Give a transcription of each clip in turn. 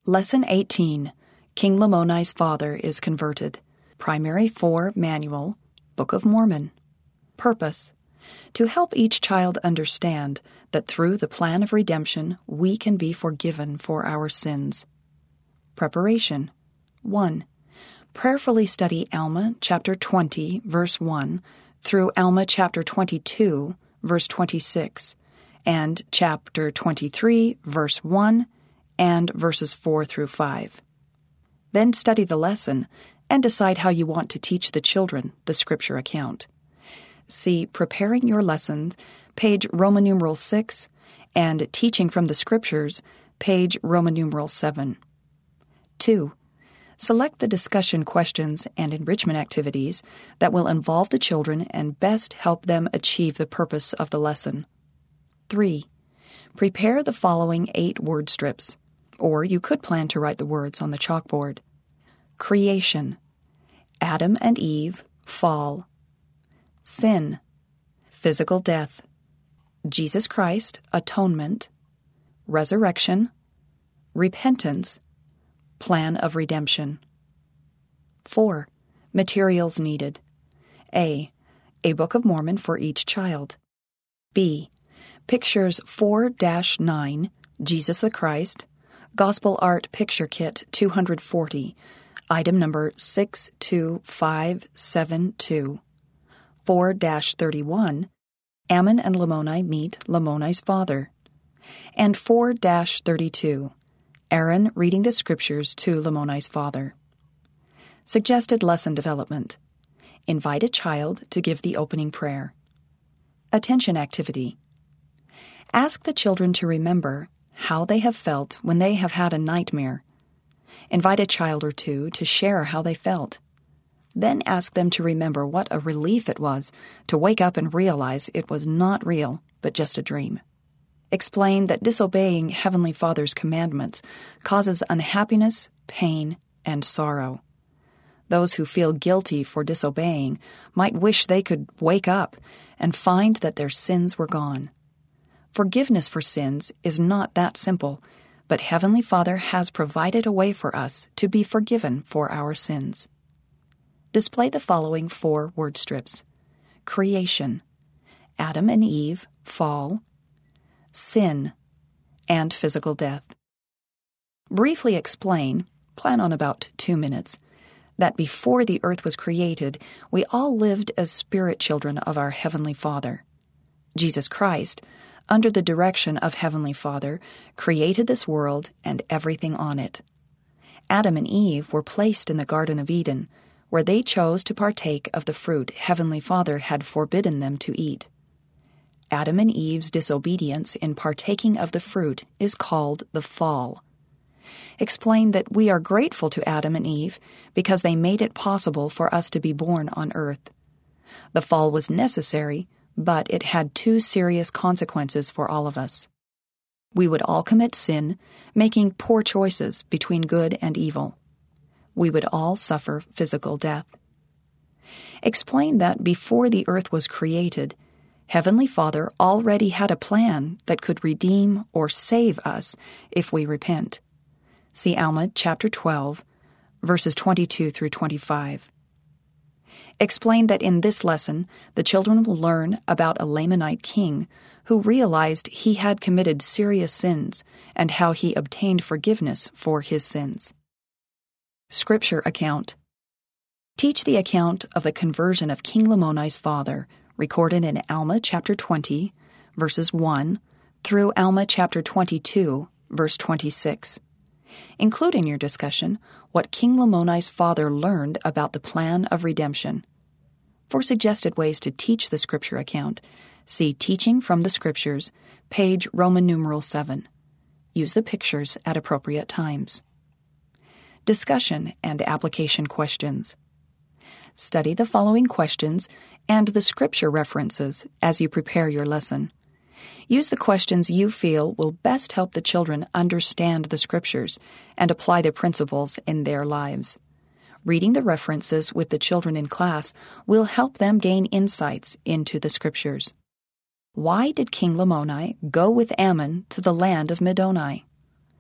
Lesson 18, King Lamoni's Father is Converted. Primary 4 Manual, Book of Mormon. Purpose: to help each child understand that through the plan of redemption we can be forgiven for our sins. Preparation: 1. Prayerfully study Alma chapter 20, verse 1 through Alma chapter 22, verse 26, and chapter 23, verse 1, and verses 4 through 5. Then study the lesson and decide how you want to teach the children the scripture account. See Preparing Your Lessons, page Roman numeral 6, and Teaching from the Scriptures, page Roman numeral 7. 2. Select the discussion questions and enrichment activities that will involve the children and best help them achieve the purpose of the lesson. 3. Prepare the following 8 word strips, or you could plan to write the words on the chalkboard. Creation: Adam and Eve, fall. Sin: physical death. Jesus Christ, atonement. Resurrection. Repentance. Plan of redemption. 4. Materials needed. A Book of Mormon for each child. B. Pictures 4-9, Jesus the Christ, Gospel Art Picture Kit 240, item number 62572. 4-31, Ammon and Lamoni meet Lamoni's father. And 4-32, Aaron reading the scriptures to Lamoni's father. Suggested lesson development: invite a child to give the opening prayer. Attention activity: ask the children to remember how they have felt when they have had a nightmare. Invite a child or two to share how they felt. Then ask them to remember what a relief it was to wake up and realize it was not real, but just a dream. Explain that disobeying Heavenly Father's commandments causes unhappiness, pain, and sorrow. Those who feel guilty for disobeying might wish they could wake up and find that their sins were gone. Forgiveness for sins is not that simple, but Heavenly Father has provided a way for us to be forgiven for our sins. Display the following 4 word strips: creation, Adam and Eve, fall, sin, and physical death. Briefly explain, plan on about 2 minutes, that before the earth was created, we all lived as spirit children of our Heavenly Father. Jesus Christ, under the direction of Heavenly Father, created this world and everything on it. Adam and Eve were placed in the Garden of Eden, where they chose to partake of the fruit Heavenly Father had forbidden them to eat. Adam and Eve's disobedience in partaking of the fruit is called the fall. Explain that we are grateful to Adam and Eve because they made it possible for us to be born on earth. The fall was necessary, but it had 2 serious consequences for all of us. We would all commit sin, making poor choices between good and evil. We would all suffer physical death. Explain that before the earth was created, Heavenly Father already had a plan that could redeem or save us if we repent. See Alma chapter 12, verses 22 through 25. Explain that in this lesson, the children will learn about a Lamanite king who realized he had committed serious sins and how he obtained forgiveness for his sins. Scripture account: teach the account of the conversion of King Lamoni's father, recorded in Alma chapter 20, verses 1, through Alma chapter 22, verse 26. Include in your discussion what King Lamoni's father learned about the plan of redemption. For suggested ways to teach the scripture account, see Teaching from the Scriptures, page Roman numeral 7. Use the pictures at appropriate times. Discussion and application questions. Study the following questions and the scripture references as you prepare your lesson. Use the questions you feel will best help the children understand the scriptures and apply the principles in their lives. Reading the references with the children in class will help them gain insights into the scriptures. Why did King Lamoni go with Ammon to the land of Middoni?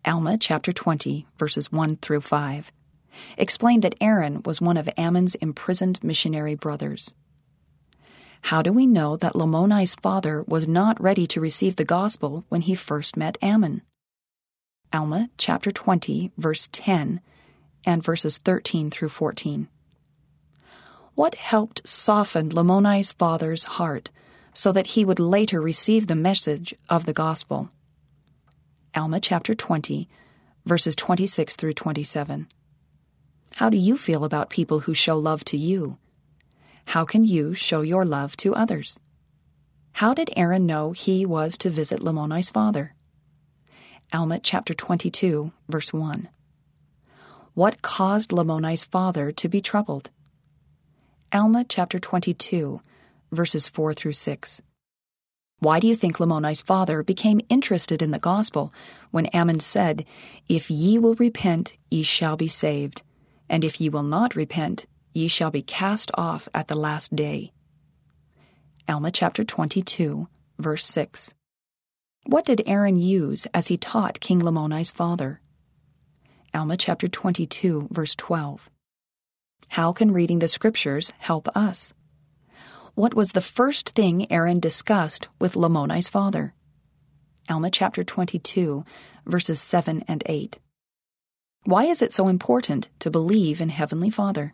Alma chapter 20, verses 1 through 5, explained that Aaron was one of Ammon's imprisoned missionary brothers. How do we know that Lamoni's father was not ready to receive the gospel when he first met Ammon? Alma chapter 20, verse 10, and verses 13 through 14. What helped soften Lamoni's father's heart so that he would later receive the message of the gospel? Alma chapter 20, verses 26 through 27. How do you feel about people who show love to you? How can you show your love to others? How did Aaron know he was to visit Lamoni's father? Alma chapter 22, verse 1. What caused Lamoni's father to be troubled? Alma chapter 22, verses 4 through 6. Why do you think Lamoni's father became interested in the gospel when Ammon said, "If ye will repent, ye shall be saved, and if ye will not repent, ye shall be cast off at the last day"? Alma chapter 22, verse 6. What did Aaron use as he taught King Lamoni's father? Alma chapter 22, verse 12. How can reading the scriptures help us? What was the first thing Aaron discussed with Lamoni's father? Alma chapter 22, verses 7 and 8. Why is it so important to believe in Heavenly Father?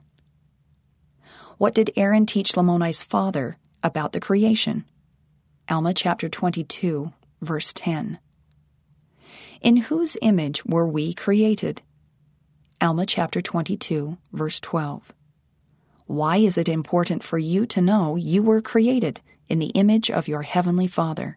What did Aaron teach Lamoni's father about the creation? Alma chapter 22, verse 10. In whose image were we created? Alma chapter 22, verse 12. Why is it important for you to know you were created in the image of your Heavenly Father?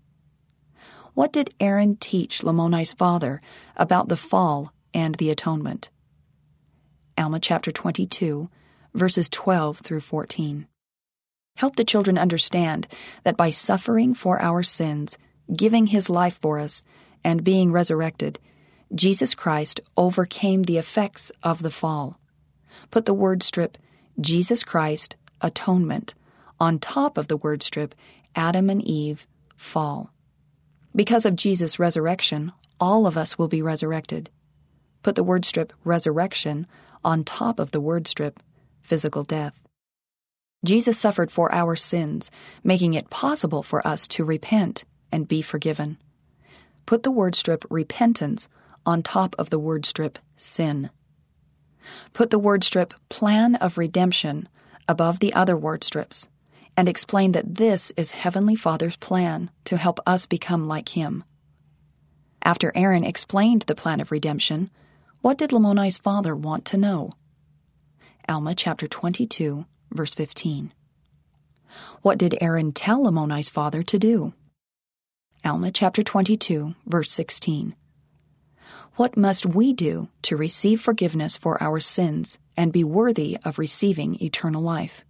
What did Aaron teach Lamoni's father about the fall and the atonement? Alma chapter 22, verses 12 through 14. Help the children understand that by suffering for our sins, giving his life for us, and being resurrected, Jesus Christ overcame the effects of the fall. Put the word strip, Jesus Christ, atonement, on top of the word strip, Adam and Eve, fall. Because of Jesus' resurrection, all of us will be resurrected. Put the word strip, resurrection, on top of the word strip, physical death. Jesus suffered for our sins, making it possible for us to repent and be forgiven. Put the word strip, repentance, on top of the word strip, sin. Put the word strip, plan of redemption, above the other word strips, and explain that this is Heavenly Father's plan to help us become like Him. After Aaron explained the plan of redemption, what did Lamoni's father want to know? Alma chapter 22, verse 15. What did Aaron tell Lamoni's father to do? Alma chapter 22, verse 16. What must we do to receive forgiveness for our sins and be worthy of receiving eternal life?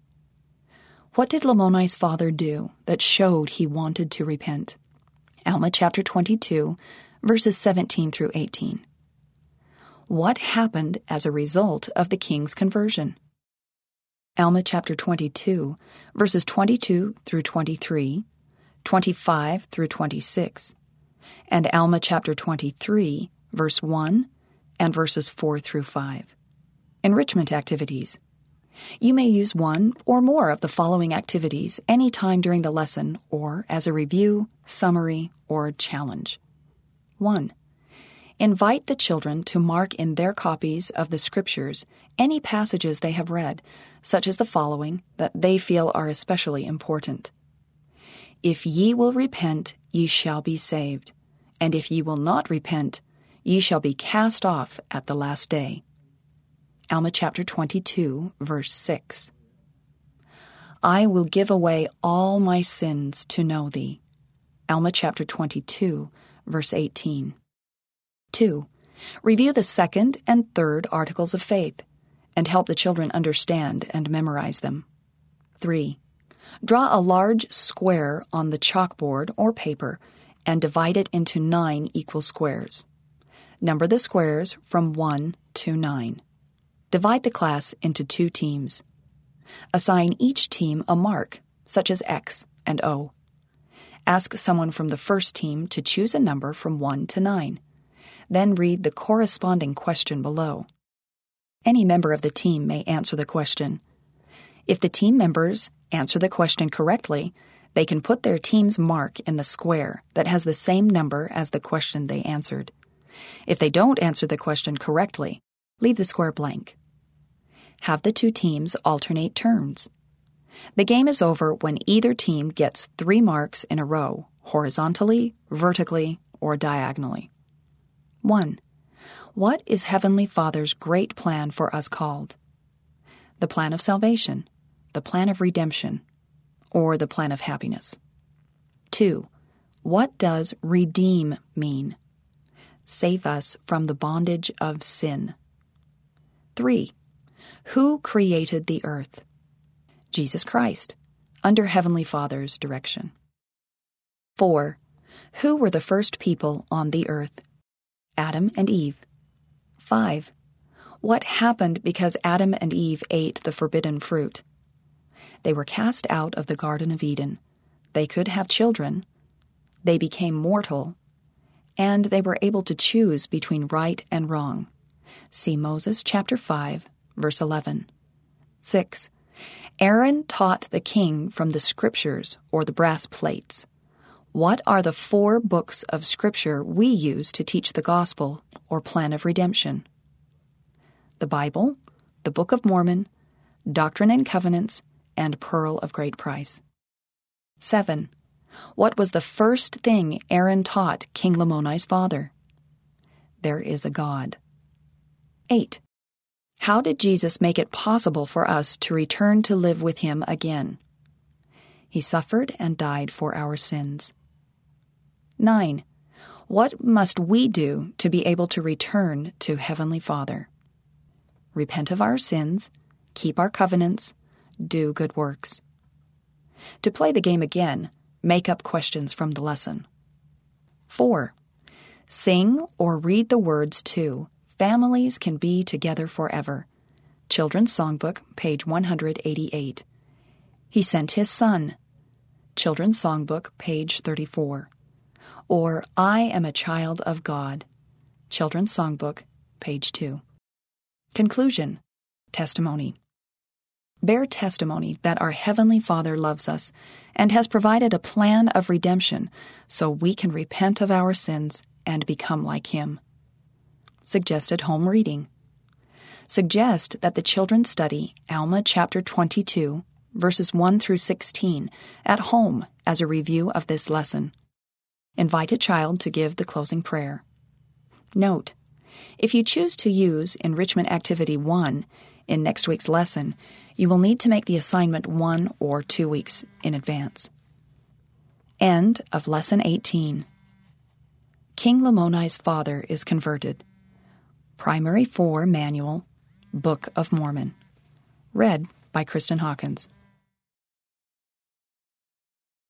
What did Lamoni's father do that showed he wanted to repent? Alma chapter 22, verses 17 through 18. What happened as a result of the king's conversion? Alma chapter 22, verses 22 through 23, 25 through 26, and Alma chapter 23, verse 1, and verses 4 through 5. Enrichment activities. You may use one or more of the following activities any time during the lesson or as a review, summary, or challenge. 1. Invite the children to mark in their copies of the Scriptures any passages they have read, such as the following, that they feel are especially important. If ye will repent, ye shall be saved, and if ye will not repent, ye shall be cast off at the last day. Alma chapter 22, verse 6. I will give away all my sins to know thee. Alma chapter 22, verse 18. 2. Review the second and third articles of faith, and help the children understand and memorize them. 3. Draw a large square on the chalkboard or paper and divide it into 9 equal squares. Number the squares from 1 to 9. Divide the class into 2 teams. Assign each team a mark, such as X and O. Ask someone from the first team to choose a number from 1 to 9. Then read the corresponding question below. Any member of the team may answer the question. If the team members answer the question correctly, they can put their team's mark in the square that has the same number as the question they answered. If they don't answer the question correctly, leave the square blank. Have the two teams alternate turns. The game is over when either team gets 3 marks in a row, horizontally, vertically, or diagonally. 1. What is Heavenly Father's great plan for us called? The plan of salvation, the plan of redemption, or the plan of happiness. 2. What does redeem mean? Save us from the bondage of sin. 3. Who created the earth? Jesus Christ, under Heavenly Father's direction. 4. Who were the first people on the earth? Adam and Eve. 5. What happened because Adam and Eve ate the forbidden fruit? They were cast out of the Garden of Eden. They could have children. They became mortal. And they were able to choose between right and wrong. See Moses chapter 5, verse 11. 6. Aaron taught the king from the scriptures or the brass plates. What are the 4 books of Scripture we use to teach the gospel or plan of redemption? The Bible, the Book of Mormon, Doctrine and Covenants, and Pearl of Great Price. 7. What was the first thing Aaron taught King Lamoni's father? There is a God. 8. How did Jesus make it possible for us to return to live with Him again? He suffered and died for our sins. 9. What must we do to be able to return to Heavenly Father? Repent of our sins, keep our covenants, do good works. To play the game again, make up questions from the lesson. 4. Sing or read the words to Families Can Be Together Forever. Children's Songbook, page 188. He Sent His Son. Children's Songbook, page 34. Or I Am a Child of God. Children's Songbook, page 2. Conclusion. Testimony. Bear testimony that our Heavenly Father loves us and has provided a plan of redemption so we can repent of our sins and become like Him. Suggested home reading. Suggest that the children study Alma chapter 22, verses 1 through 16, at home as a review of this lesson. Invite a child to give the closing prayer. Note: if you choose to use Enrichment Activity 1 in next week's lesson, you will need to make the assignment 1 or 2 weeks in advance. End of Lesson 18. King Lamoni's father is converted. Primary 4 Manual, Book of Mormon. Read by Kristen Hawkins.